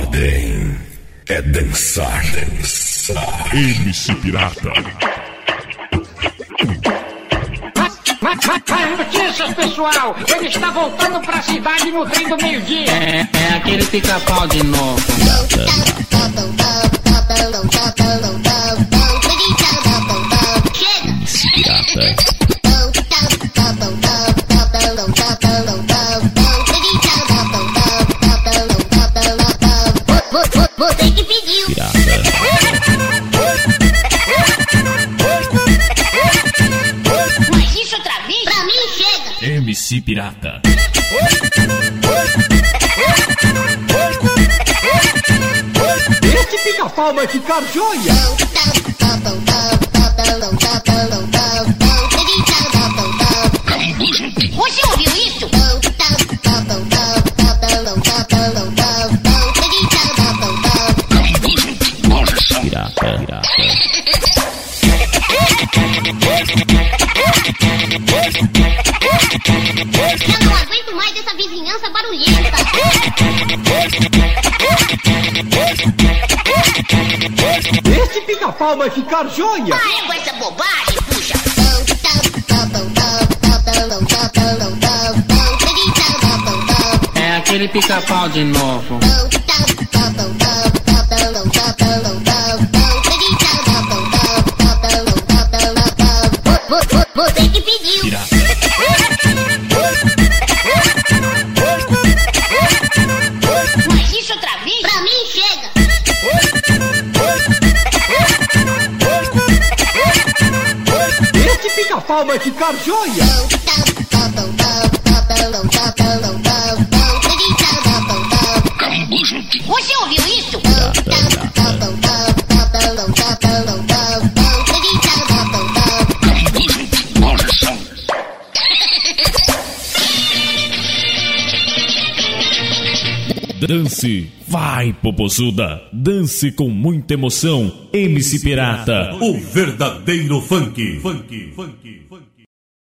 Ordem é dançar. MC Pirata. Notícias, pessoal! Ele está voltando pra cidade no trem do meio-dia. É aquele pica-pau de novo. MC Pirata. Você que pediu. Pirata. Mas isso outra vez? Pra mim chega. MC Pirata. Esse pica-pau vai ficar joia. Você ouviu isso? Pirata. Eu não aguento mais essa vizinhança barulhenta. Esse pica-pau vai ficar joia. Para com essa bobagem, puxa. É aquele pica-pau de novo. Você que pediu. Pirata. Mas isso outra vez? Pra mim chega. Esse pica-pau vai ficar joia. Você ouviu isso? Dance, vai, popozuda. Dance com muita emoção. MC Pirata. O verdadeiro funk.